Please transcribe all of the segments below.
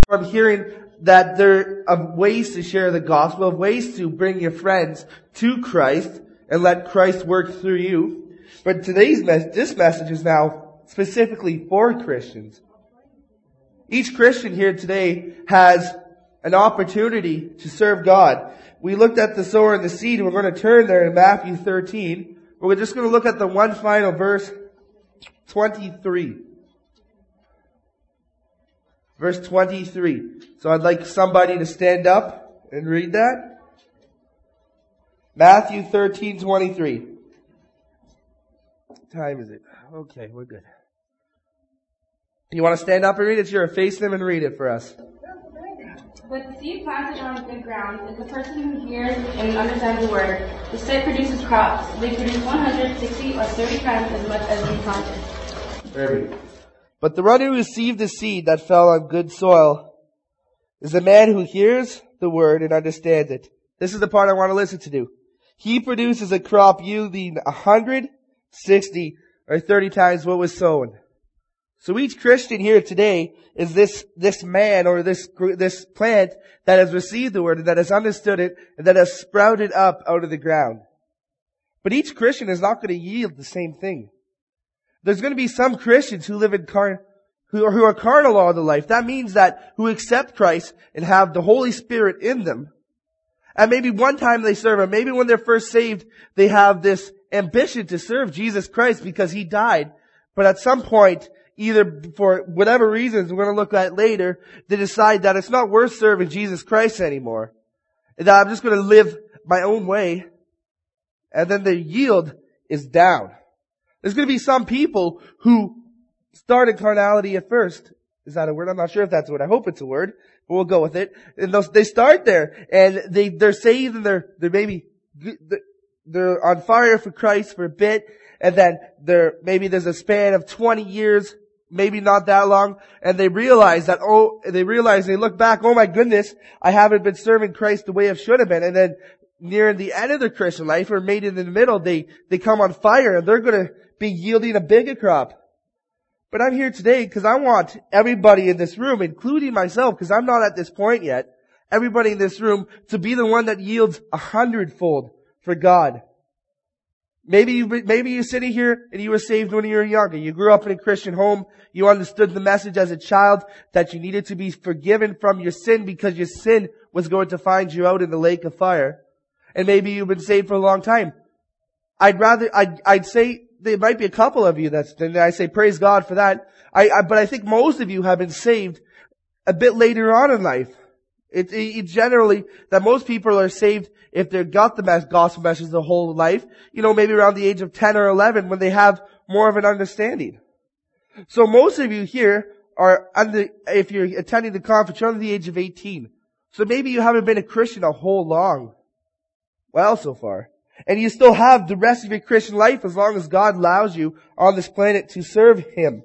from hearing that there are ways to share the gospel, of ways to bring your friends to Christ and let Christ work through you. But this message is now specifically for Christians. Each Christian here today has an opportunity to serve God. We looked at the sower and the seed. We're going to turn there in Matthew 13. We're just going to look at the one final verse, 23. Verse 23. So I'd like somebody to stand up and read that. Matthew 13:23. What time is it? Okay, we're good. You want to stand up and read it? Sure, face them and read it for us. But the seed planted on good ground is the person who hears and understands the word. The seed produces crops. They produce 160 or 30 times as much as we planted. Very good. But the one who received the seed that fell on good soil is the man who hears the word and understands it. This is the part I want to listen to. He produces a crop yielding 160 or 30 times what was sown. So each Christian here today is this man or this plant that has received the word and that has understood it and that has sprouted up out of the ground. But each Christian is not going to yield the same thing. There's going to be some Christians who live in who are carnal all their life. That means that who accept Christ and have the Holy Spirit in them. And maybe one time they serve Him. Maybe when they're first saved, they have this ambition to serve Jesus Christ because He died. But at some point, either for whatever reasons we're going to look at later, they decide that it's not worth serving Jesus Christ anymore. And that I'm just going to live my own way. And then the yield is down. There's going to be some people who started carnality at first. Is that a word? I'm not sure if that's a word. I hope it's a word, but we'll go with it. And they start there, and they're saved, and they're on fire for Christ for a bit, and then maybe there's a span of 20 years, maybe not that long, and they realize, they look back, oh my goodness, I haven't been serving Christ the way I should have been, and then near the end of their Christian life, or maybe in the middle, they come on fire, and they're going to be yielding a bigger crop. But I'm here today because I want everybody in this room, including myself, because I'm not at this point yet, everybody in this room to be the one that yields 100-fold for God. Maybe you're sitting here and you were saved when you were younger. You grew up in a Christian home. You understood the message as a child that you needed to be forgiven from your sin because your sin was going to find you out in the lake of fire. And maybe you've been saved for a long time. I'd say there might be a couple of you then I say praise God for that. But I think most of you have been saved a bit later on in life. It's generally that most people are saved if they've got the gospel message the whole life, maybe around the age of 10 or 11 when they have more of an understanding. So most of you here are if you're attending the conference, you're under the age of 18. So maybe you haven't been a Christian a whole long while so far. And you still have the rest of your Christian life as long as God allows you on this planet to serve Him.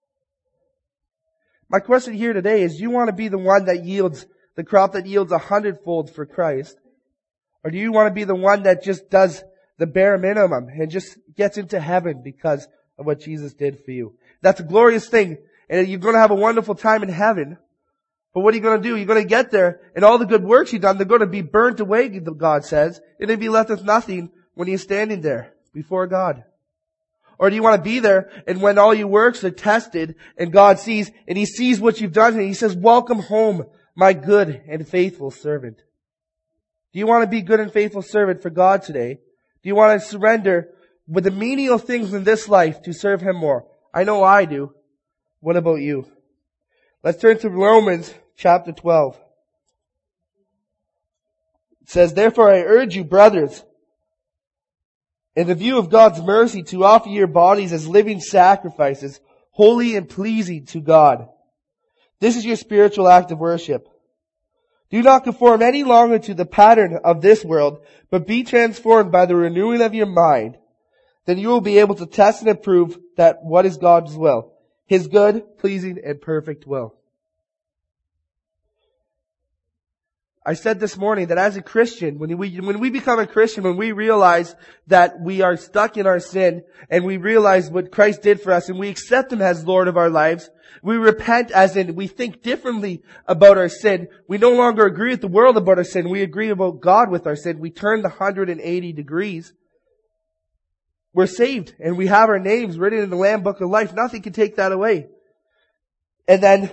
My question here today is, do you want to be the one that yields the crop that yields 100-fold for Christ? Or do you want to be the one that just does the bare minimum and just gets into heaven because of what Jesus did for you? That's a glorious thing. And you're going to have a wonderful time in heaven. But what are you going to do? You're going to get there, and all the good works you've done, they're going to be burnt away, God says, and you'll be left with nothing when you're standing there before God. Or do you want to be there, and when all your works are tested, and God sees, and He sees what you've done, and He says, welcome home, my good and faithful servant. Do you want to be good and faithful servant for God today? Do you want to surrender with the menial things in this life to serve Him more? I know I do. What about you? Let's turn to Romans chapter 12. It says, therefore I urge you, brothers, in the view of God's mercy, to offer your bodies as living sacrifices, holy and pleasing to God. This is your spiritual act of worship. Do not conform any longer to the pattern of this world, but be transformed by the renewing of your mind. Then you will be able to test and approve that what is God's will, His good, pleasing, and perfect will. I said this morning that as a Christian, when we become a Christian, when we realize that we are stuck in our sin and we realize what Christ did for us and we accept Him as Lord of our lives, we repent as in we think differently about our sin. We no longer agree with the world about our sin. We agree about God with our sin. We turn the 180 degrees. We're saved and we have our names written in the Lamb Book of Life. Nothing can take that away. And then,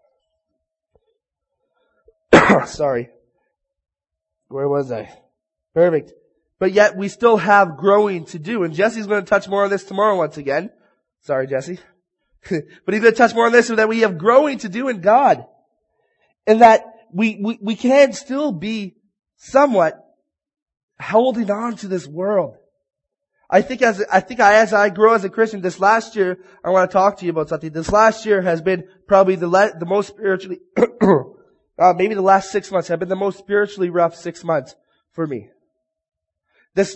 sorry. Where was I? Perfect. But yet we still have growing to do. And Jesse's going to touch more on this tomorrow once again. Sorry, Jesse. But he's going to touch more on this so that we have growing to do in God. And that we can still be somewhat holding on to this world. I think as I grow as a Christian, this last year, I want to talk to you about something. This last year has been probably the most spiritually, maybe the last 6 months have been the most spiritually rough 6 months for me. In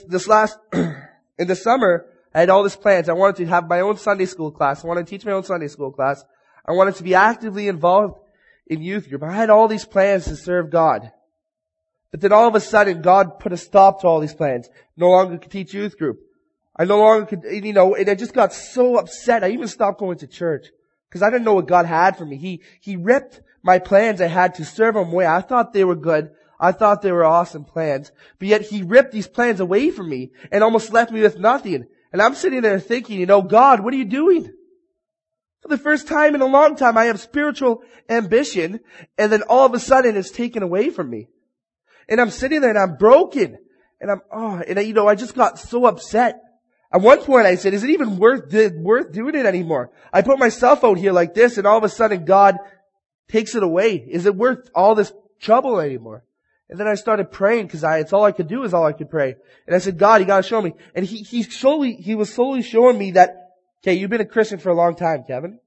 the summer, I had all these plans. I wanted to have my own Sunday school class. I wanted to teach my own Sunday school class. I wanted to be actively involved in youth group. I had all these plans to serve God. But then all of a sudden, God put a stop to all these plans. No longer could teach youth group. I no longer could, and I just got so upset. I even stopped going to church. Because I didn't know what God had for me. He ripped my plans I had to serve Him away. I thought they were good. I thought they were awesome plans. But yet He ripped these plans away from me and almost left me with nothing. And I'm sitting there thinking, God, what are you doing? For the first time in a long time, I have spiritual ambition, and then all of a sudden it's taken away from me. And I'm sitting there and I'm broken. And I just got so upset. At one point I said, is it even worth doing it anymore? I put myself out here like this and all of a sudden God takes it away. Is it worth all this trouble anymore? And then I started praying because it's all I could do is all I could pray. And I said, God, you gotta show me. And he was slowly showing me that, okay, you've been a Christian for a long time, Kevin.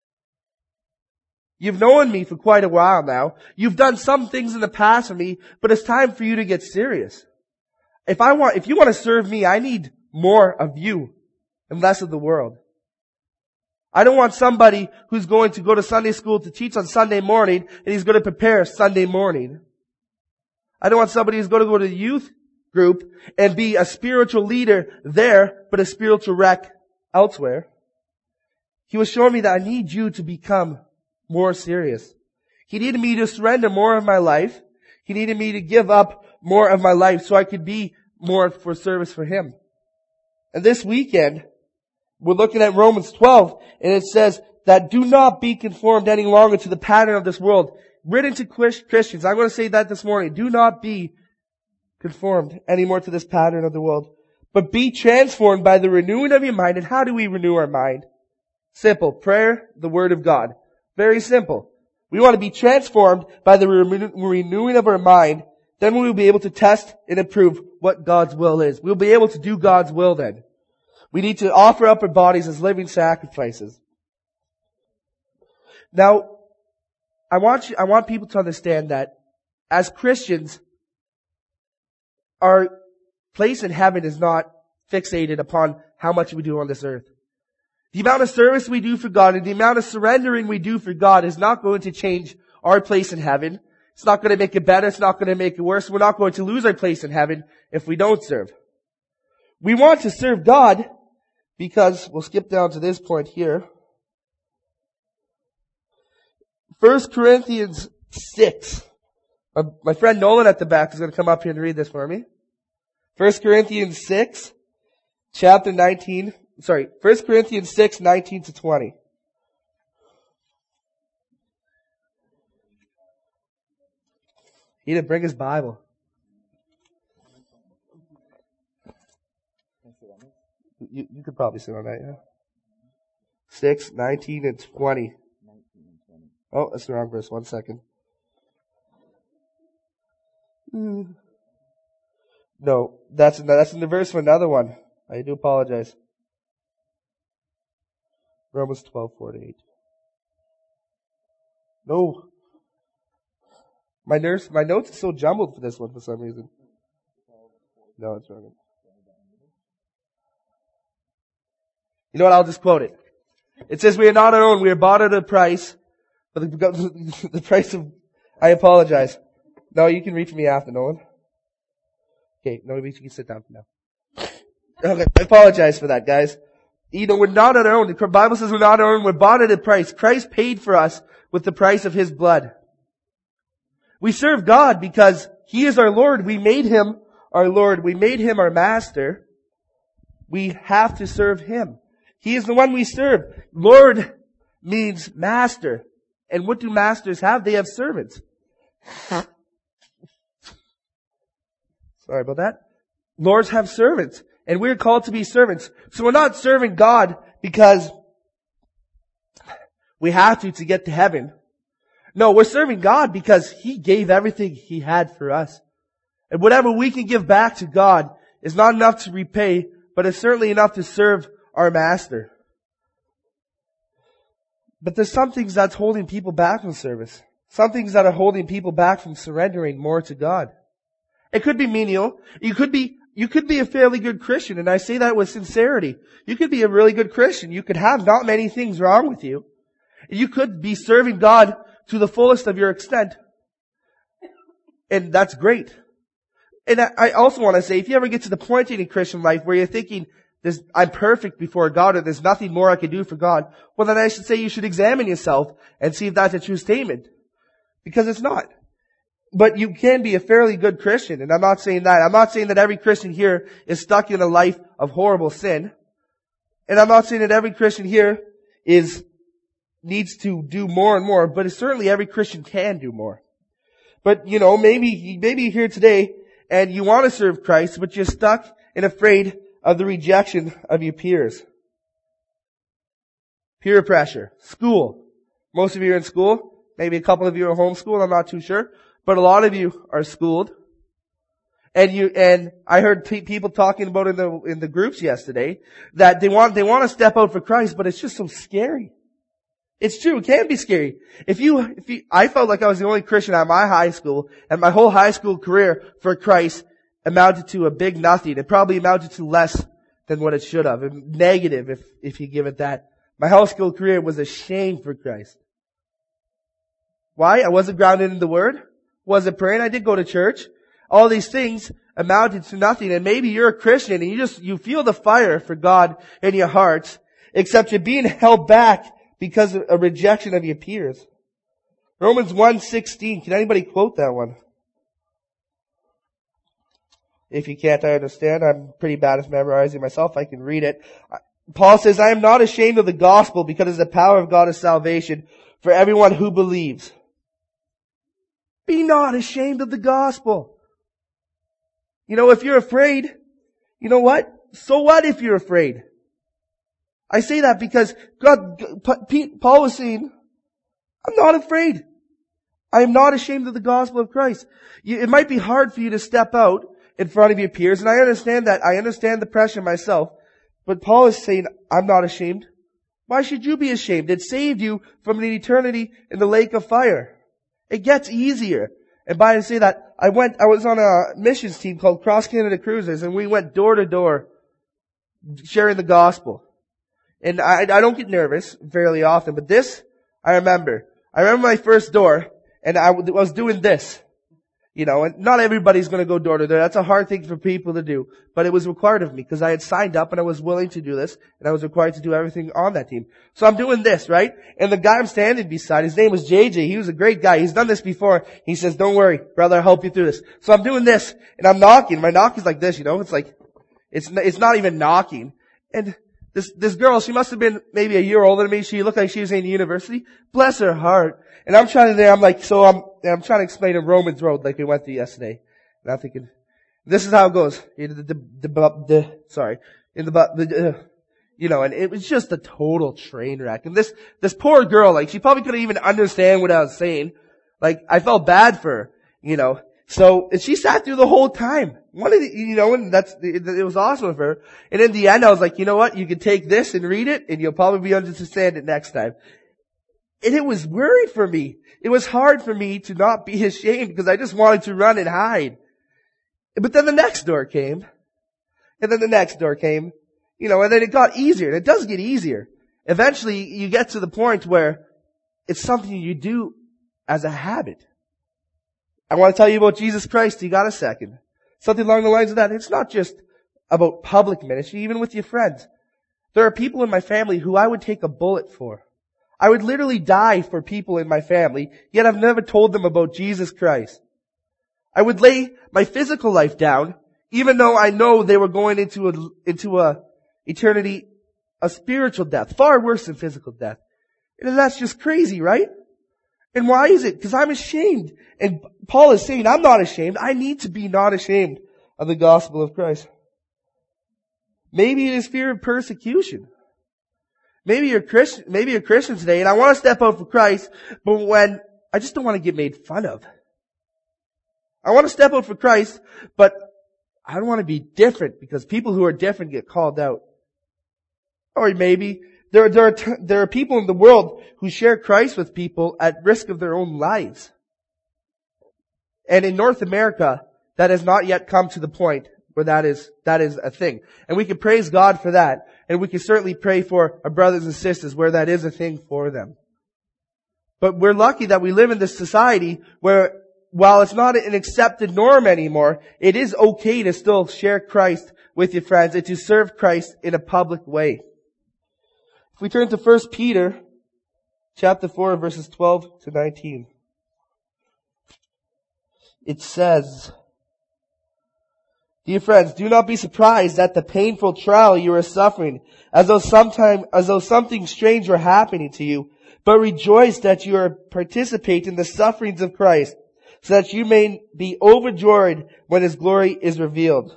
You've known me for quite a while now. You've done some things in the past for me, but it's time for you to get serious. If you want to serve me, I need more of you and less of the world. I don't want somebody who's going to go to Sunday school to teach on Sunday morning and he's going to prepare Sunday morning. I don't want somebody who's going to go to the youth group and be a spiritual leader there, but a spiritual wreck elsewhere. He was showing me that I need you to become more serious. He needed me to surrender more of my life. He needed me to give up more of my life so I could be more for service for Him. And this weekend, we're looking at Romans 12, and it says that do not be conformed any longer to the pattern of this world. Written to Christians, I'm going to say that this morning. Do not be conformed anymore to this pattern of the world, but be transformed by the renewing of your mind. And how do we renew our mind? Simple. Prayer, the Word of God. Very simple. We want to be transformed by the renewing of our mind. Then we will be able to test and approve what God's will is. We'll be able to do God's will then. We need to offer up our bodies as living sacrifices. Now, I want people to understand that as Christians, our place in heaven is not fixated upon how much we do on this earth. The amount of service we do for God and the amount of surrendering we do for God is not going to change our place in heaven. It's not going to make it better. It's not going to make it worse. We're not going to lose our place in heaven if we don't serve. We want to serve God because, we'll skip down to this point here. 1 Corinthians 6. My friend Nolan at the back is going to come up here and read this for me. 1 Corinthians 6, chapter 19. 1 Corinthians 6, 19 to 20. He didn't bring his Bible. You could probably sit on that, yeah. 6, 19, and 20. Oh, that's the wrong verse. 1 second. No, that's in the verse for another one. I do apologize. Romans 12, 4 to 8. No. My notes are so jumbled for this one for some reason. No, it's wrong. You know what? I'll just quote it. It says, we are not our own. We are bought at a price. But the price of, I apologize. No, you can read for me after, Nolan. Okay, no, you can sit down for now. Okay, I apologize for that, guys. You know, we're not on our own. The Bible says we're not on our own. We're bought at a price. Christ paid for us with the price of His blood. We serve God because He is our Lord. We made Him our Lord. We made Him our Master. We have to serve Him. He is the one we serve. Lord means master. And what do masters have? They have servants. Sorry about that. Lords have servants. And we're called to be servants. So we're not serving God because we have to get to heaven. No, we're serving God because He gave everything He had for us. And whatever we can give back to God is not enough to repay, but it's certainly enough to serve our Master. But there's some things that's holding people back from service. Some things that are holding people back from surrendering more to God. It could be menial. You could be a fairly good Christian, and I say that with sincerity. You could be a really good Christian. You could have not many things wrong with you. You could be serving God to the fullest of your extent. And that's great. And I also want to say, if you ever get to the point in your Christian life where you're thinking, I'm perfect before God, or there's nothing more I can do for God, well then I should say you should examine yourself and see if that's a true statement. Because it's not. But you can be a fairly good Christian, and I'm not saying that. I'm not saying that every Christian here is stuck in a life of horrible sin. And I'm not saying that every Christian here needs to do more and more, but certainly every Christian can do more. But, you know, maybe you're here today and you want to serve Christ, but you're stuck and afraid of the rejection of your peers. Peer pressure. School. Most of you are in school. Maybe a couple of you are homeschooled. I'm not too sure. But a lot of you are schooled. And I heard people talking about in the groups yesterday that they want to step out for Christ, but it's just so scary. It's true. It can be scary. I felt like I was the only Christian at my high school, and my whole high school career for Christ amounted to a big nothing. It probably amounted to less than what it should have. Negative, if you give it that. My high school career was a shame for Christ. Why? I wasn't grounded in the Word. Wasn't praying. I did go to church. All these things amounted to nothing. And maybe you're a Christian and you feel the fire for God in your hearts, except you're being held back because of a rejection of your peers. Romans 1:16. Can anybody quote that one? If you can't, I understand. I'm pretty bad at memorizing myself. I can read it. Paul says, I am not ashamed of the gospel because it's the power of God of salvation for everyone who believes. Be not ashamed of the gospel. You know, if you're afraid, you know what? So what if you're afraid? I say that because Paul was saying, I'm not afraid. I am not ashamed of the gospel of Christ. It might be hard for you to step out in front of your peers, and I understand that. I understand the pressure myself. But Paul is saying, I'm not ashamed. Why should you be ashamed? It saved you from an eternity in the lake of fire. It gets easier. And by to say that, I was on a missions team called Cross Canada Cruisers, and we went door to door sharing the gospel. And I don't get nervous fairly often, but this, I remember. I remember my first door, and I was doing this. You know, and not everybody's going to go door to door. That's a hard thing for people to do. But it was required of me because I had signed up and I was willing to do this, and I was required to do everything on that team. So I'm doing this, right? And the guy I'm standing beside, his name was JJ. He was a great guy. He's done this before. He says, don't worry, brother, I'll help you through this. So I'm doing this, and I'm knocking. My knock is like this, you know? It's like, it's not even knocking. And this girl, she must have been maybe a year older than me. She looked like she was in university. Bless her heart. And I'm trying to explain in Romans Road like we went through yesterday. And I'm thinking, this is how it goes. You know, and it was just a total train wreck. And this poor girl, like, she probably couldn't even understand what I was saying. Like, I felt bad for her, you know. So, and she sat through the whole time. And it was awesome of her. And in the end, I was like, you know what? You can take this and read it, and you'll probably understand it next time. And it was worried for me. It was hard for me to not be ashamed because I just wanted to run and hide. But then the next door came. And then the next door came. You know, and then it got easier. And it does get easier. Eventually, you get to the point where it's something you do as a habit. I want to tell you about Jesus Christ. You got a second? Something along the lines of that. It's not just about public ministry, even with your friends. There are people in my family who I would take a bullet for. I would literally die for people in my family, yet I've never told them about Jesus Christ. I would lay my physical life down, even though I know they were going into a eternity, a spiritual death, far worse than physical death. And that's just crazy, right? And why is it? Because I'm ashamed. And Paul is saying, I'm not ashamed. I need to be not ashamed of the gospel of Christ. Maybe it is fear of persecution. Maybe you're Christian today, and I want to step out for Christ, but I just don't want to get made fun of. I want to step out for Christ, but I don't want to be different because people who are different get called out. Or maybe there are people in the world who share Christ with people at risk of their own lives. And in North America, that has not yet come to the point where that is a thing. And we can praise God for that. And we can certainly pray for our brothers and sisters where that is a thing for them. But we're lucky that we live in this society where, while it's not an accepted norm anymore, it is okay to still share Christ with your friends and to serve Christ in a public way. If we turn to 1 Peter chapter 4, verses 12 to 19. It says, "Dear friends, do not be surprised at the painful trial you are suffering, as though something strange were happening to you, but rejoice that you are participating in the sufferings of Christ, so that you may be overjoyed when His glory is revealed.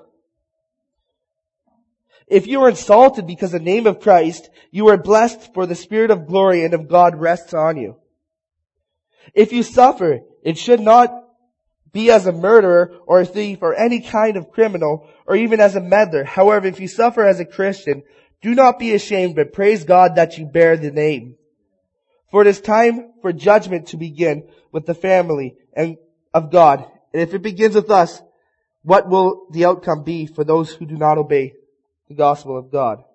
If you are insulted because of the name of Christ, you are blessed, for the Spirit of glory and of God rests on you. If you suffer, it should not be as a murderer or a thief or any kind of criminal or even as a meddler. However, if you suffer as a Christian, do not be ashamed, but praise God that you bear the name. For it is time for judgment to begin with the family and of God. And if it begins with us, what will the outcome be for those who do not obey the gospel of God?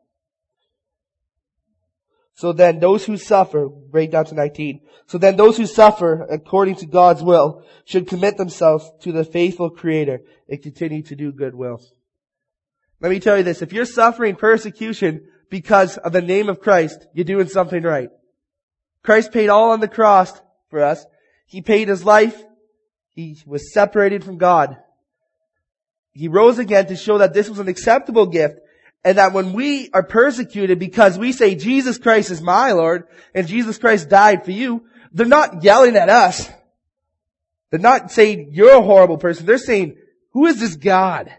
So then those who suffer," right down to 19, "so then those who suffer according to God's will should commit themselves to the faithful Creator and continue to do good will." Let me tell you this, if you're suffering persecution because of the name of Christ, you're doing something right. Christ paid all on the cross for us. He paid His life. He was separated from God. He rose again to show that this was an acceptable gift, and that when we are persecuted because we say Jesus Christ is my Lord and Jesus Christ died for you, they're not yelling at us. They're not saying you're a horrible person. They're saying, who is this God?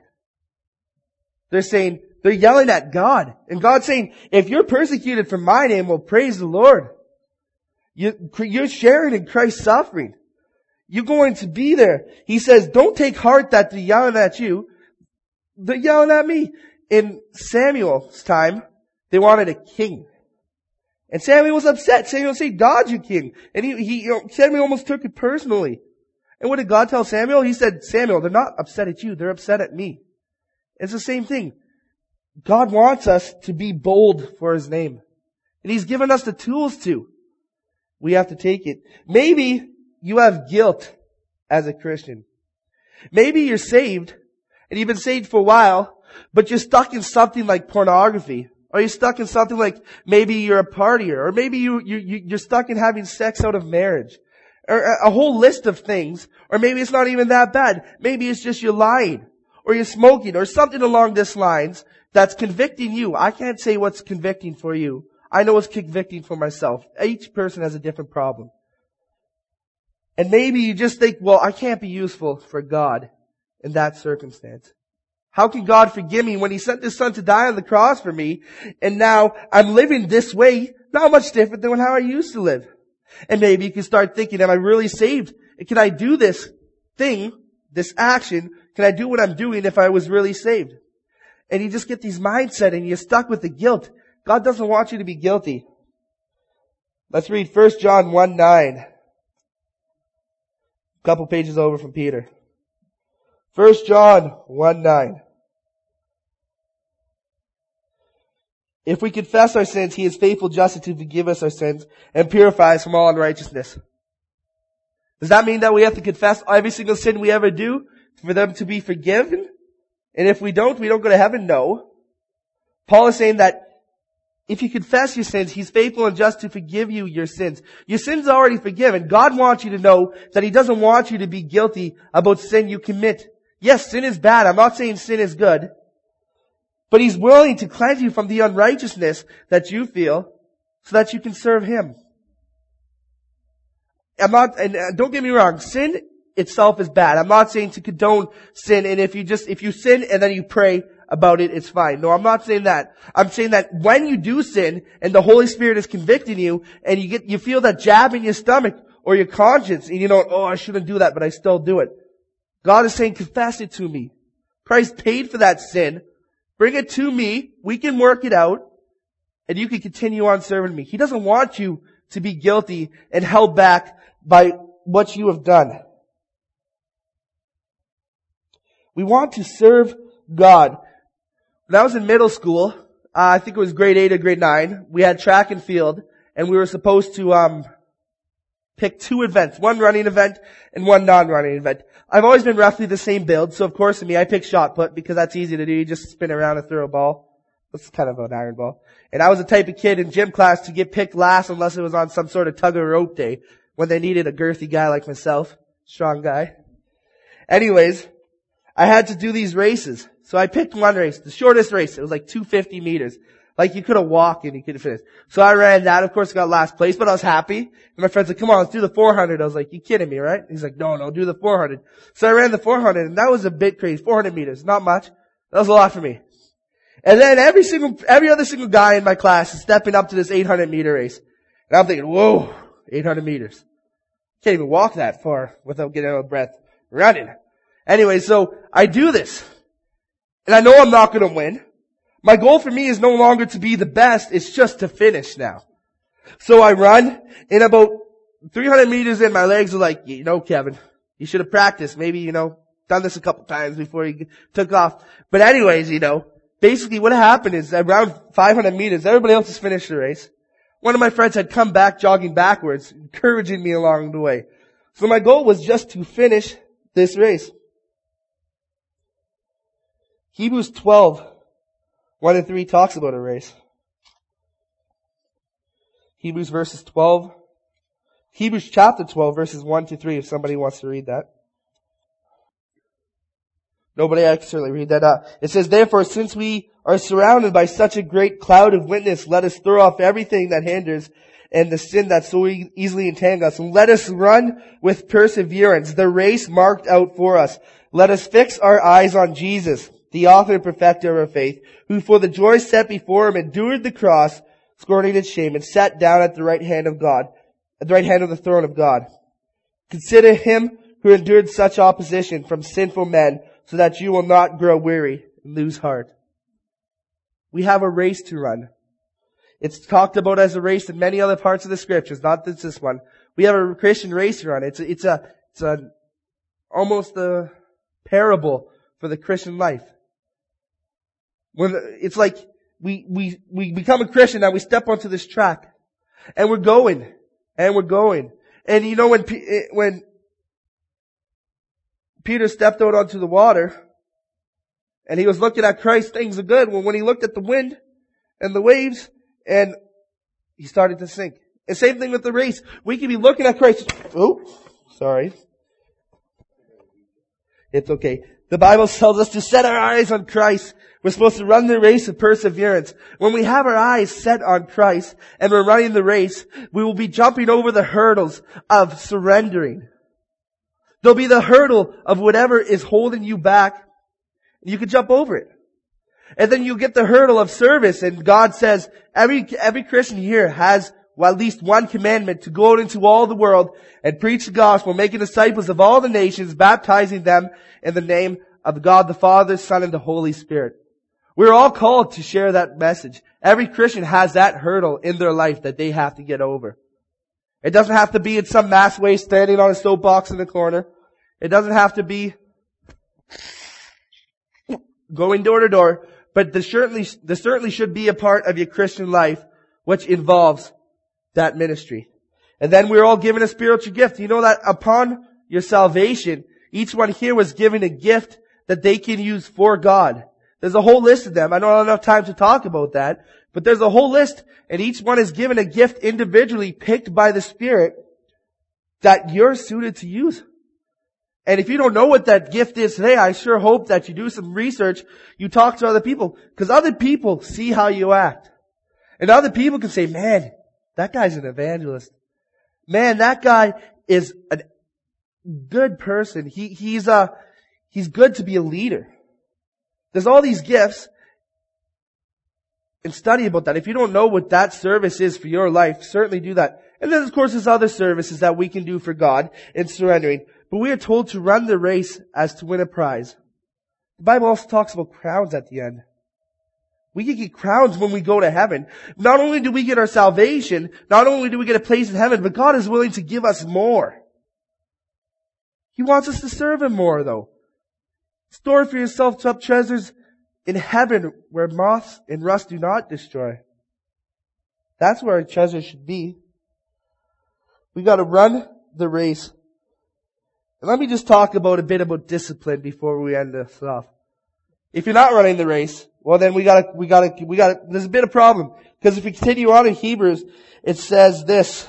They're yelling at God. And God's saying, if you're persecuted for my name, well, praise the Lord. You're sharing in Christ's suffering. You're going to be there. He says, don't take heart that they're yelling at you. They're yelling at me. In Samuel's time, they wanted a king. And Samuel was upset. Samuel said, God's your king. And Samuel almost took it personally. And what did God tell Samuel? He said, Samuel, they're not upset at you. They're upset at me. It's the same thing. God wants us to be bold for His name. And He's given us the tools to. We have to take it. Maybe you have guilt as a Christian. Maybe you're saved, and you've been saved for a while, but you're stuck in something like pornography. Or you're stuck in something like maybe you're a partier. Or maybe you're stuck in having sex out of marriage. Or a whole list of things. Or maybe it's not even that bad. Maybe it's just you're lying. Or you're smoking. Or something along these lines that's convicting you. I can't say what's convicting for you. I know what's convicting for myself. Each person has a different problem. And maybe you just think, well, I can't be useful for God in that circumstance. How can God forgive me when He sent His Son to die on the cross for me, and now I'm living this way, not much different than how I used to live? And maybe you can start thinking, am I really saved? And can I do this thing, this action? Can I do what I'm doing if I was really saved? And you just get these mindset and you're stuck with the guilt. God doesn't want you to be guilty. Let's read 1 John 1:9. A couple pages over from Peter. 1 John 1:9. If we confess our sins, He is faithful, just to forgive us our sins and purify us from all unrighteousness. Does that mean that we have to confess every single sin we ever do for them to be forgiven? And if we don't go to heaven? No. Paul is saying that if you confess your sins, He's faithful and just to forgive you your sins. Your sins are already forgiven. God wants you to know that He doesn't want you to be guilty about sin you commit. Yes, sin is bad. I'm not saying sin is good. But He's willing to cleanse you from the unrighteousness that you feel so that you can serve Him. Don't get me wrong, sin itself is bad. I'm not saying to condone sin, and if you sin and then you pray about it, it's fine. No, I'm not saying that. I'm saying that when you do sin and the Holy Spirit is convicting you and you feel that jab in your stomach or your conscience and you know, oh, I shouldn't do that, but I still do it. God is saying, confess it to me. Christ paid for that sin. Bring it to me. We can work it out and you can continue on serving me. He doesn't want you to be guilty and held back by what you have done. We want to serve God. When I was in middle school, I think it was grade 8 or grade 9, we had track and field, and we were supposed to pick 2 events, one running event and one non-running event. I've always been roughly the same build, so of course to me I picked shot put because that's easy to do. You just spin around and throw a ball. That's kind of an iron ball. And I was the type of kid in gym class to get picked last unless it was on some sort of tug or rope day when they needed a girthy guy like myself, strong guy. Anyways, I had to do these races. So I picked one race, the shortest race. It was like 250 meters. Like you could have walked and you could have finished. So I ran that. Of course, I got last place, but I was happy. And my friend's like, come on, let's do the 400. I was like, you kidding me, right? He's like, no, do the 400. So I ran the 400 and that was a bit crazy. 400 meters, not much. That was a lot for me. And then every other single guy in my class is stepping up to this 800 meter race. And I'm thinking, whoa, 800 meters. Can't even walk that far without getting out of breath running. Anyway, so I do this. And I know I'm not going to win. My goal for me is no longer to be the best, it's just to finish now. So I run, and about 300 meters in, my legs are like, Kevin, you should have practiced. Maybe, done this a couple times before you took off. But anyways, basically what happened is around 500 meters, everybody else has finished the race. One of my friends had come back jogging backwards, encouraging me along the way. So my goal was just to finish this race. Hebrews 12, 1-3 talks about a race. Hebrews chapter 12, verses 1-3, if somebody wants to read that. Nobody, I can certainly read that. It says, therefore, since we are surrounded by such a great cloud of witness, let us throw off everything that hinders and the sin that so easily entangles us. And let us run with perseverance the race marked out for us. Let us fix our eyes on Jesus, the author and perfecter of our faith, who for the joy set before him endured the cross, scorning its shame, and sat down at the right hand of God, at the right hand of the throne of God. Consider him who endured such opposition from sinful men, so that you will not grow weary and lose heart. We have a race to run. It's talked about as a race in many other parts of the scriptures, not just this one. We have a Christian race to run. It's almost a parable for the Christian life. It's like we become a Christian and we step onto this track and we're going. And when Peter stepped out onto the water and he was looking at Christ, things are good. Well, when he looked at the wind and the waves and he started to sink. And same thing with the race. We can be looking at Christ. Oh, sorry. It's okay. The Bible tells us to set our eyes on Christ. We're supposed to run the race of perseverance. When we have our eyes set on Christ and we're running the race, we will be jumping over the hurdles of surrendering. There'll be the hurdle of whatever is holding you back. You can jump over it. And then you get the hurdle of service. And God says, every Christian here has at least one commandment to go out into all the world and preach the gospel, making disciples of all the nations, baptizing them in the name of God the Father, Son, and the Holy Spirit. We're all called to share that message. Every Christian has that hurdle in their life that they have to get over. It doesn't have to be in some mass way standing on a soapbox in the corner. It doesn't have to be going door to door. But there certainly should be a part of your Christian life which involves that ministry. And then we're all given a spiritual gift. You know that upon your salvation, each one here was given a gift that they can use for God. There's a whole list of them. I don't have enough time to talk about that, but there's a whole list, and each one is given a gift individually picked by the Spirit that you're suited to use. And if you don't know what that gift is today, I sure hope that you do some research, you talk to other people, because other people see how you act. And other people can say, man, that guy's an evangelist. Man, that guy is a good person. He's good to be a leader. There's all these gifts. And study about that. If you don't know what that service is for your life, certainly do that. And then of course there's other services that we can do for God in surrendering. But we are told to run the race as to win a prize. The Bible also talks about crowns at the end. We can get crowns when we go to heaven. Not only do we get our salvation, not only do we get a place in heaven, but God is willing to give us more. He wants us to serve Him more though. Store for yourself up treasures in heaven where moths and rust do not destroy. That's where our treasure should be. We got to run the race. And let me just talk a bit about discipline before we end this off. If you're not running the race, well then we gotta, there's a bit of problem. Because if we continue on in Hebrews, it says this.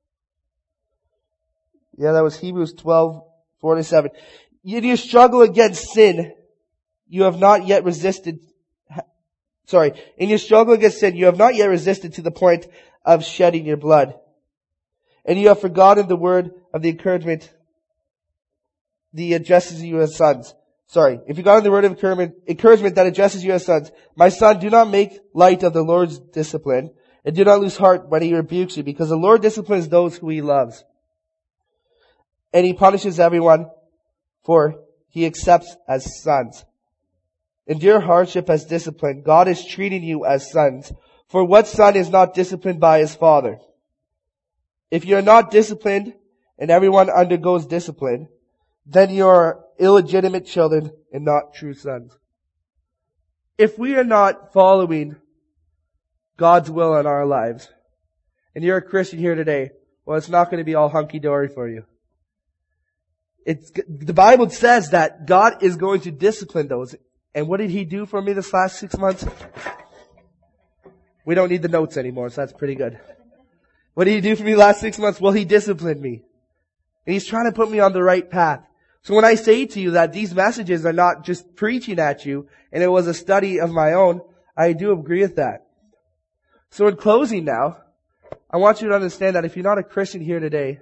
Yeah, that was Hebrews 12:4-7. In your struggle against sin, you have not yet resisted, in your struggle against sin, you have not yet resisted to the point of shedding your blood. And you have forgotten the word of the encouragement that addresses you as sons. If you got the word of encouragement that addresses you as sons, my son, do not make light of the Lord's discipline, and do not lose heart when He rebukes you, because the Lord disciplines those who He loves. And He punishes everyone, for He accepts as sons. Endure hardship as discipline. God is treating you as sons. For what son is not disciplined by his father? If you are not disciplined, and everyone undergoes discipline, then you are illegitimate children and not true sons. If we are not following God's will in our lives, and you're a Christian here today, well, it's not going to be all hunky-dory for you. The Bible says that God is going to discipline those. And what did He do for me this last 6 months? We don't need the notes anymore, so that's pretty good. What did He do for me the last 6 months? Well, He disciplined me. And He's trying to put me on the right path. So when I say to you that these messages are not just preaching at you, and it was a study of my own, I do agree with that. So in closing now, I want you to understand that if you're not a Christian here today,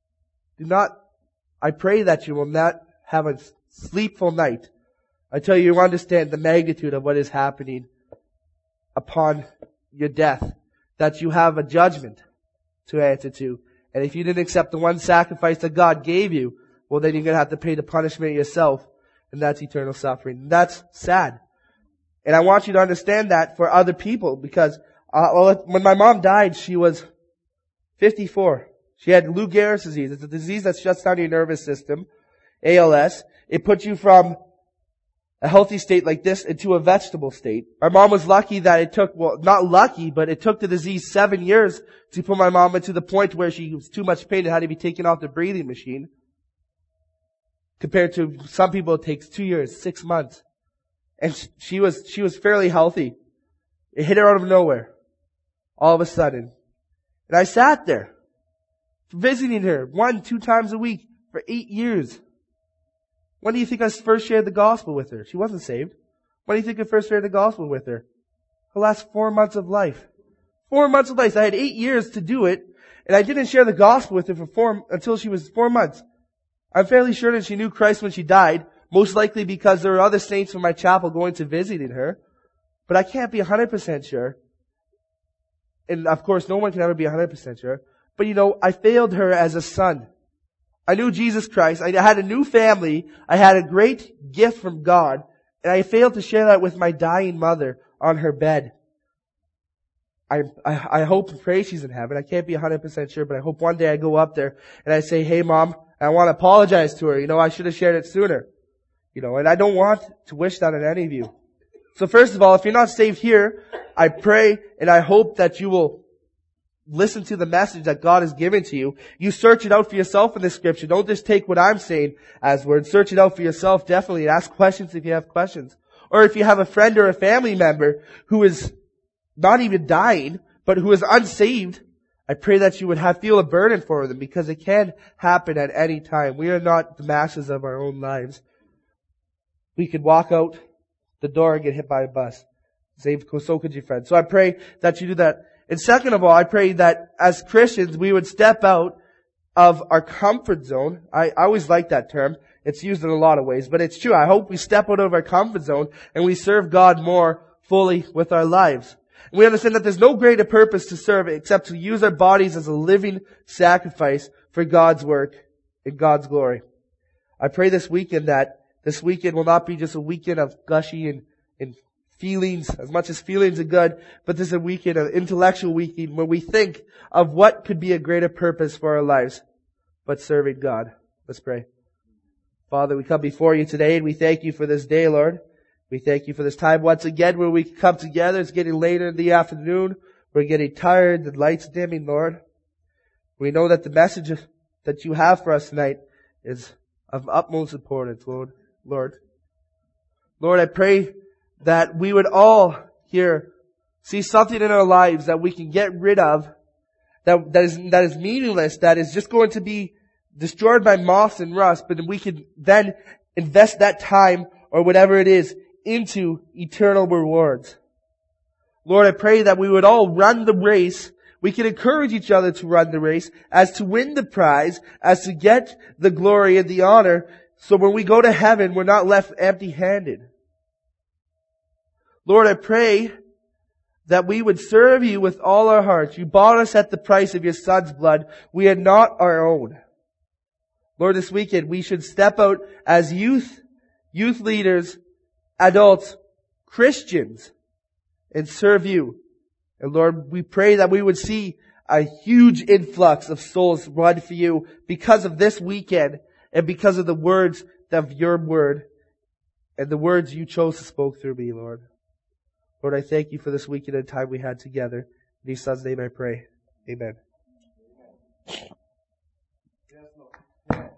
I pray that you will not have a sleepful night until you understand the magnitude of what is happening upon your death. That you have a judgment to answer to. And if you didn't accept the one sacrifice that God gave you, well then you're going to have to pay the punishment yourself. And that's eternal suffering. And that's sad. And I want you to understand that for other people, because when my mom died, she was 54. She had Lou Gehrig's disease. It's a disease that shuts down your nervous system. ALS. It puts you from a healthy state like this into a vegetable state. My mom was lucky that it took, well, not lucky, but it took the disease 7 years to put my mom into the point where she was too much pain and had to be taken off the breathing machine. Compared to some people, it takes 2 years, 6 months. And she was fairly healthy. It hit her out of nowhere. All of a sudden. And I sat there, visiting her 1-2 times a week for 8 years. When do you think I first shared the gospel with her? She wasn't saved. When do you think I first shared the gospel with her? Her last 4 months of life. 4 months of life. I had 8 years to do it, and I didn't share the gospel with her until she was 4 months. I'm fairly sure that she knew Christ when she died, most likely because there were other saints from my chapel going to visiting her. But I can't be 100% sure. And of course, no one can ever be 100% sure. But I failed her as a son. I knew Jesus Christ. I had a new family. I had a great gift from God. And I failed to share that with my dying mother on her bed. I hope and pray she's in heaven. I can't be 100% sure, but I hope one day I go up there and I say, hey Mom, I want to apologize to her. I should have shared it sooner. And I don't want to wish that on any of you. So first of all, if you're not saved here, I pray and I hope that you will listen to the message that God has given to you. You search it out for yourself in the scripture. Don't just take what I'm saying as word. Search it out for yourself, definitely, and ask questions if you have questions. Or if you have a friend or a family member who is not even dying, but who is unsaved, I pray that you would feel a burden for them, because it can happen at any time. We are not the masters of our own lives. We could walk out the door and get hit by a bus. So could your friend. So I pray that you do that. And second of all, I pray that as Christians, we would step out of our comfort zone. I always like that term. It's used in a lot of ways, but it's true. I hope we step out of our comfort zone and we serve God more fully with our lives. And we understand that there's no greater purpose to serve except to use our bodies as a living sacrifice for God's work and God's glory. I pray this weekend that this weekend will not be just a weekend of gushy and feelings, as much as feelings are good, but this is a weekend, an intellectual weekend, where we think of what could be a greater purpose for our lives, but serving God. Let's pray. Father, we come before you today, and we thank you for this day, Lord. We thank you for this time once again where we can come together. It's getting later in the afternoon. We're getting tired. The light's dimming, Lord. We know that the message that you have for us tonight is of utmost importance, Lord. Lord, I pray that we would all here see something in our lives that we can get rid of, that is meaningless, that is just going to be destroyed by moths and rust, but we can then invest that time or whatever it is into eternal rewards. Lord, I pray that we would all run the race. We can encourage each other to run the race, as to win the prize, as to get the glory and the honor, so when we go to heaven, we're not left empty-handed. Lord, I pray that we would serve you with all our hearts. You bought us at the price of your Son's blood. We are not our own. Lord, this weekend we should step out as youth leaders, adults, Christians, and serve you. And Lord, we pray that we would see a huge influx of souls run for you because of this weekend and because of the words of your word and the words you chose to spoke through me, Lord. Lord, I thank you for this weekend and time we had together. In your Son's name I pray. Amen.